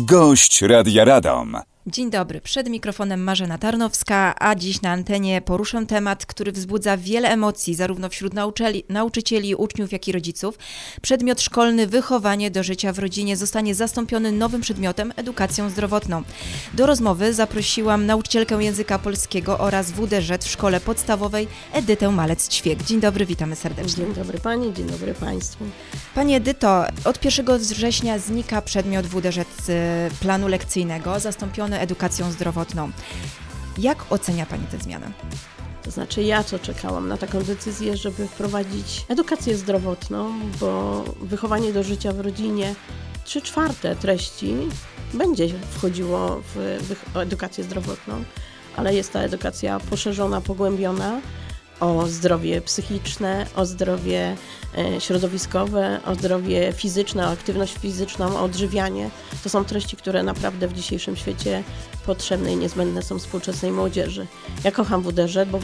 Gość Radia Radom. Dzień dobry, przed mikrofonem Marzena Tarnowska, a dziś na antenie poruszę temat, który wzbudza wiele emocji zarówno wśród nauczycieli, uczniów, jak i rodziców. Przedmiot szkolny wychowanie do życia w rodzinie zostanie zastąpiony nowym przedmiotem edukacją zdrowotną. Do rozmowy zaprosiłam nauczycielkę języka polskiego oraz WDŻ w szkole podstawowej Edytę Malec-Ćwiek. Dzień dobry, witamy serdecznie. Dzień dobry Pani, dzień dobry Państwu. Pani Edyto, od 1 września znika przedmiot WDŻ z planu lekcyjnego, zastąpiony edukacją zdrowotną. Jak ocenia Pani tę zmianę? To znaczy ja to czekałam na taką decyzję, żeby wprowadzić edukację zdrowotną, bo wychowanie do życia w rodzinie 3/4 treści będzie wchodziło w edukację zdrowotną, ale jest ta edukacja poszerzona, pogłębiona o zdrowie psychiczne, o zdrowie środowiskowe, o zdrowie fizyczne, o aktywność fizyczną, o odżywianie. To są treści, które naprawdę w dzisiejszym świecie potrzebne i niezbędne są współczesnej młodzieży. Ja kocham WDŻ, bo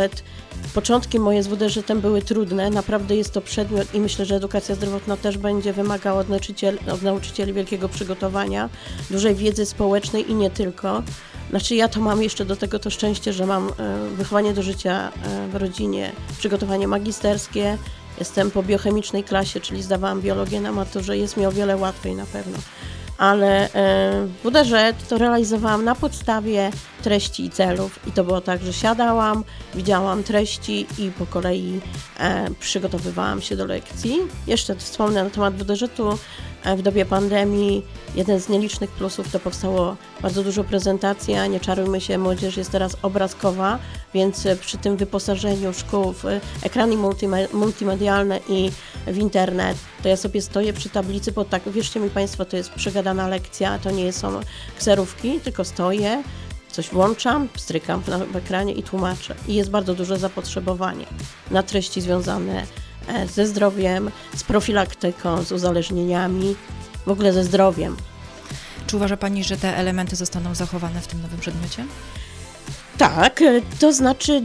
początki moje z WDŻ-em były trudne, naprawdę jest to przedmiot i myślę, że edukacja zdrowotna też będzie wymagała od nauczycieli wielkiego przygotowania, dużej wiedzy społecznej i nie tylko. Znaczy ja to mam jeszcze do tego to szczęście, że mam wychowanie do życia w rodzinie, przygotowanie magisterskie, jestem po biochemicznej klasie, czyli zdawałam biologię na maturze, jest mi o wiele łatwiej na pewno. Ale WDŻ to realizowałam na podstawie treści i celów i to było tak, że siadałam, widziałam treści i po kolei przygotowywałam się do lekcji. Jeszcze wspomnę na temat WDŻ-u. W dobie pandemii jeden z nielicznych plusów to powstało bardzo dużo prezentacji, a nie czarujmy się, młodzież jest teraz obrazkowa, więc przy tym wyposażeniu szkół w ekrany multimedialne i w internet, to ja sobie stoję przy tablicy, bo tak, wierzcie mi Państwo, to jest przegadana lekcja, to nie są kserówki, tylko stoję, coś włączam, strykam w ekranie i tłumaczę. I jest bardzo duże zapotrzebowanie na treści związane ze zdrowiem, z profilaktyką, z uzależnieniami, w ogóle ze zdrowiem. Czy uważa Pani, że te elementy zostaną zachowane w tym nowym przedmiocie? Tak, to znaczy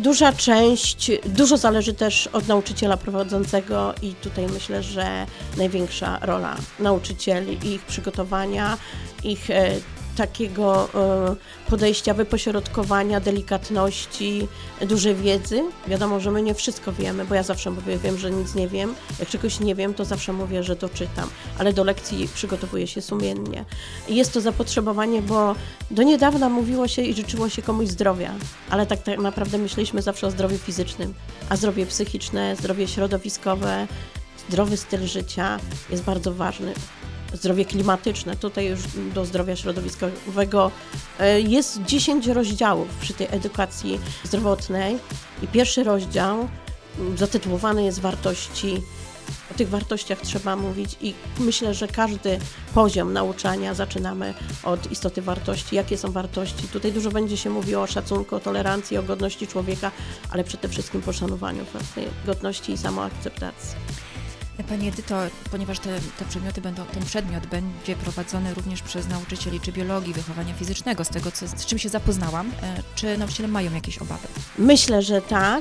dużo zależy też od nauczyciela prowadzącego i tutaj myślę, że największa rola nauczycieli i ich przygotowania, ich takiego podejścia, wypośrodkowania, delikatności, dużej wiedzy. Wiadomo, że my nie wszystko wiemy, bo ja zawsze wiem, że nic nie wiem. Jak czegoś nie wiem, to zawsze mówię, że doczytam, ale do lekcji przygotowuję się sumiennie. I jest to zapotrzebowanie, bo do niedawna mówiło się i życzyło się komuś zdrowia, ale tak naprawdę myśleliśmy zawsze o zdrowiu fizycznym, a zdrowie psychiczne, zdrowie środowiskowe, zdrowy styl życia jest bardzo ważny. Zdrowie klimatyczne, tutaj już do zdrowia środowiskowego jest 10 rozdziałów przy tej edukacji zdrowotnej i pierwszy rozdział zatytułowany jest wartości. O tych wartościach trzeba mówić i myślę, że każdy poziom nauczania zaczynamy od istoty wartości. Jakie są wartości? Tutaj dużo będzie się mówiło o szacunku, o tolerancji, o godności człowieka, ale przede wszystkim poszanowaniu własnej godności i samoakceptacji. Pani Edyto, ponieważ ten przedmiot będzie prowadzony również przez nauczycieli czy biologii, wychowania fizycznego, z tego, z czym się zapoznałam, czy nauczyciele mają jakieś obawy? Myślę, że tak.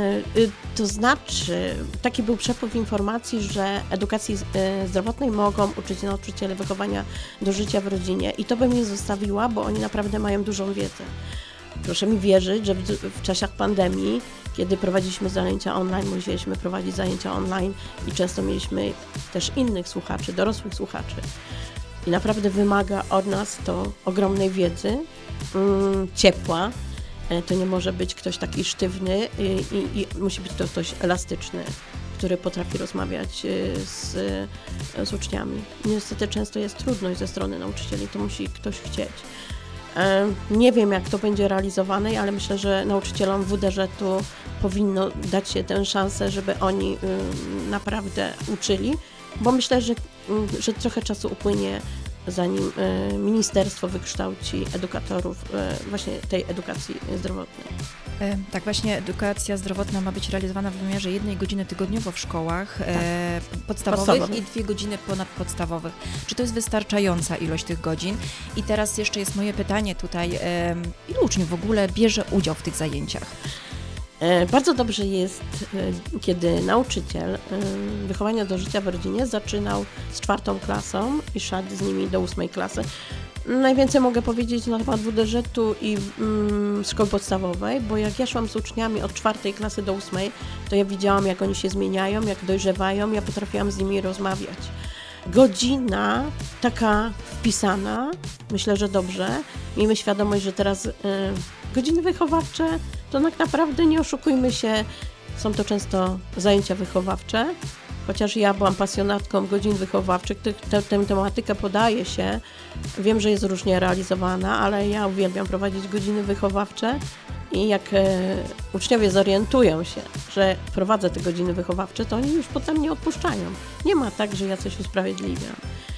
To znaczy, taki był przepływ informacji, że edukacji zdrowotnej mogą uczyć nauczyciele wychowania do życia w rodzinie i to bym nie zostawiła, bo oni naprawdę mają dużą wiedzę. Proszę mi wierzyć, że w czasach pandemii, kiedy prowadziliśmy zajęcia online, musieliśmy prowadzić zajęcia online i często mieliśmy też innych słuchaczy, dorosłych słuchaczy. I naprawdę wymaga od nas to ogromnej wiedzy, ciepła. To nie może być ktoś taki sztywny i musi być to ktoś elastyczny, który potrafi rozmawiać z uczniami. Niestety często jest trudność ze strony nauczycieli, to musi ktoś chcieć. Nie wiem, jak to będzie realizowane, ale myślę, że nauczycielom WDŻ-u powinno dać się tę szansę, żeby oni naprawdę uczyli, bo myślę, że trochę czasu upłynie, zanim ministerstwo wykształci edukatorów właśnie tej edukacji zdrowotnej. Tak, właśnie edukacja zdrowotna ma być realizowana w wymiarze 1 godziny tygodniowo w szkołach podstawowych i 2 godziny ponadpodstawowych. Czy to jest wystarczająca ilość tych godzin? I teraz jeszcze jest moje pytanie tutaj, ilu uczniów w ogóle bierze udział w tych zajęciach? Bardzo dobrze jest, kiedy nauczyciel wychowania do życia w rodzinie zaczynał z 4. klasą i szedł z nimi do 8. klasy. Najwięcej mogę powiedzieć na temat WDŻ-u i szkoły podstawowej, bo jak ja szłam z uczniami od 4 klasy do 8, to ja widziałam, jak oni się zmieniają, jak dojrzewają, ja potrafiłam z nimi rozmawiać. Godzina taka wpisana, myślę, że dobrze. Miejmy świadomość, że teraz godziny wychowawcze to tak naprawdę, nie oszukujmy się, są to często zajęcia wychowawcze. Chociaż ja byłam pasjonatką godzin wychowawczych, tę tematykę podaje się, wiem, że jest różnie realizowana, ale ja uwielbiam prowadzić godziny wychowawcze i jak uczniowie zorientują się, że prowadzę te godziny wychowawcze, to oni już potem nie odpuszczają. Nie ma tak, że ja coś usprawiedliwiam.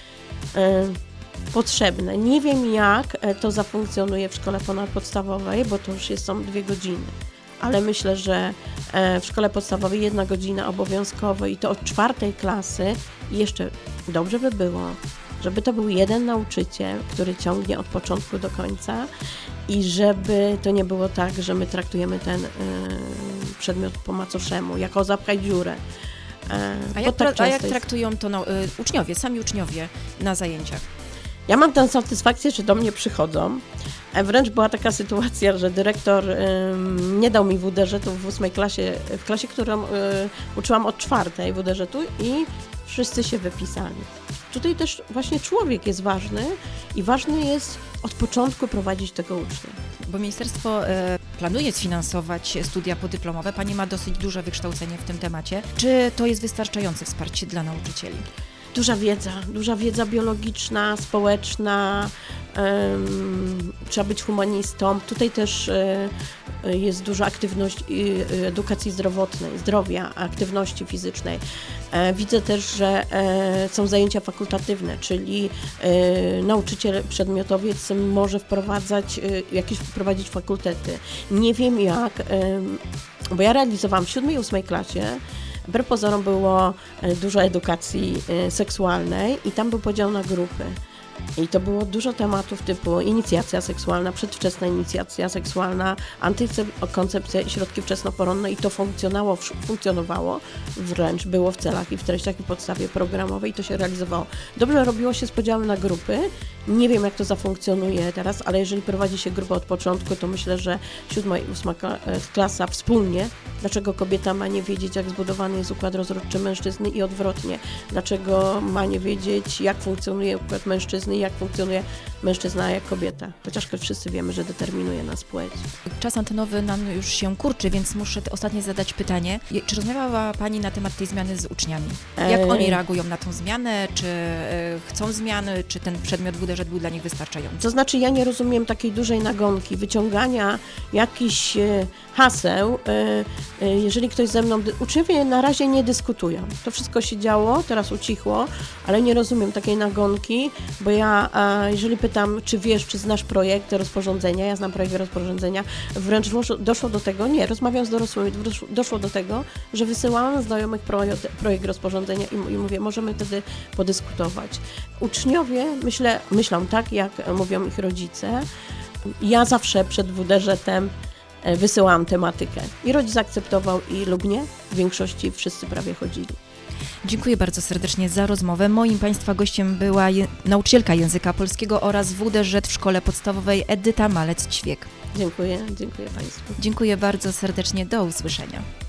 Potrzebne. Nie wiem, jak to zafunkcjonuje w szkole ponadpodstawowej, bo to już są 2 godziny. Ale myślę, że w szkole podstawowej 1 godzina obowiązkowo i to od 4 klasy i jeszcze dobrze by było, żeby to był jeden nauczyciel, który ciągnie od początku do końca i żeby to nie było tak, że my traktujemy ten przedmiot po macoszemu, jako zapchaj dziurę. A jak traktują to uczniowie, sami uczniowie na zajęciach? Ja mam tę satysfakcję, że do mnie przychodzą. Wręcz była taka sytuacja, że dyrektor nie dał mi WDŻ-u w 8 klasie, w klasie, którą uczyłam od 4 WDŻ-u i wszyscy się wypisali. Tutaj też właśnie człowiek jest ważny i ważny jest od początku prowadzić tego ucznia. Bo ministerstwo planuje sfinansować studia podyplomowe. Pani ma dosyć duże wykształcenie w tym temacie. Czy to jest wystarczające wsparcie dla nauczycieli? Duża wiedza biologiczna, społeczna, trzeba być humanistą. Tutaj też jest duża aktywność edukacji zdrowotnej, zdrowia, aktywności fizycznej. Widzę też, że są zajęcia fakultatywne, czyli nauczyciel przedmiotowiec może wprowadzić fakultety. Nie wiem jak, bo ja realizowałam w 7 i 8 klasie. Wbrew pozorom było dużo edukacji seksualnej i tam był podział na grupy. I to było dużo tematów typu inicjacja seksualna, przedwczesna inicjacja seksualna, antykoncepcja i środki wczesnoporonne i to funkcjonowało, wręcz było w celach i w treściach i podstawie programowej i to się realizowało. Dobrze robiło się z podziałem na grupy. Nie wiem, jak to zafunkcjonuje teraz, ale jeżeli prowadzi się grupę od początku, to myślę, że 7 i 8 klasa wspólnie, dlaczego kobieta ma nie wiedzieć, jak zbudowany jest układ rozrodczy mężczyzny i odwrotnie, dlaczego ma nie wiedzieć, jak funkcjonuje układ mężczyzny i jak funkcjonuje mężczyzna jak kobieta, chociaż wszyscy wiemy, że determinuje nas płeć. Czas antenowy nam już się kurczy, więc muszę ostatnie zadać pytanie. Czy rozmawiała Pani na temat tej zmiany z uczniami? Jak oni reagują na tą zmianę? Czy chcą zmiany? Czy ten przedmiot WDŻ był dla nich wystarczający? To znaczy, ja nie rozumiem takiej dużej nagonki, wyciągania jakichś haseł. Jeżeli ktoś ze mną... Uczniowie na razie nie dyskutują. To wszystko się działo, teraz ucichło, ale nie rozumiem takiej nagonki, bo ja, jeżeli pytam, czy wiesz, czy znasz projekt rozporządzenia, ja znam projekt rozporządzenia, wręcz doszło do tego, nie, rozmawiam z dorosłymi, doszło do tego, że wysyłałam znajomych projekt rozporządzenia i mówię, możemy wtedy podyskutować. Uczniowie myślą tak, jak mówią ich rodzice. Ja zawsze przed WDŻ-em wysyłałam tematykę i rodzic akceptował lub nie, w większości wszyscy prawie chodzili. Dziękuję bardzo serdecznie za rozmowę. Moim Państwa gościem była nauczycielka języka polskiego oraz WDŻ w szkole podstawowej Edyta Malec-Ćwiek. Dziękuję Państwu. Dziękuję bardzo serdecznie, do usłyszenia.